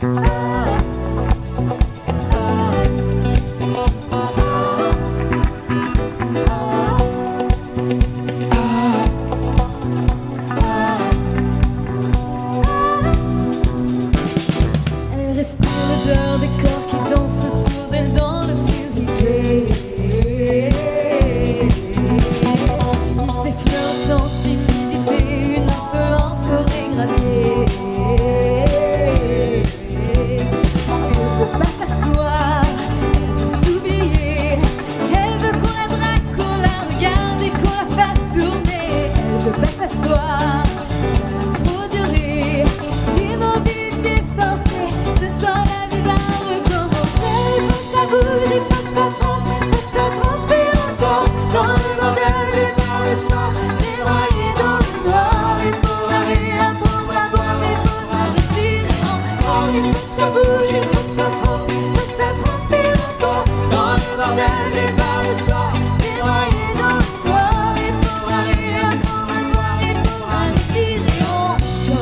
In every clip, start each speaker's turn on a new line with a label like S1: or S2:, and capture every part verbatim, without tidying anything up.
S1: L'odeur des corps qui dansent autour d'elle dans l'obscurité. Il s'effleure sans timidité, une insolence chorégraphiée. Elle veut pas s'asseoir, elle veut s'oublier. Elle veut qu'on la drague, qu'on la regarde et qu'on la fasse tourner. Elle veut pas s'asseoir, ça a trop duré. L'immobilité forcée, ce soir la vie va recommencer. Il faut que ça bouge, il faut que ça trempe, il faut que ça transpire encore. Dans le bordel et dans le sang, déraillé dans le noir. Il faudra rien, il faudra boire, il faudra respirer encore. Il faut que ça bouge, il faut que ça trempe, il faut que ça transpire encore. Dans le bordel et dans le sang, déraillé dans le noir. Il faudra rien, il faudra boire, il faudra respirer encore.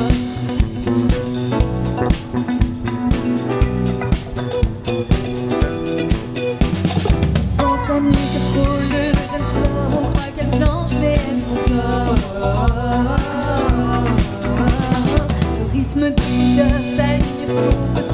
S1: Dans sa nuque frôle de dance floor, on croit qu'elle planche mais elle s'en sort. Le rythme du cœur s'aligne, se trompe.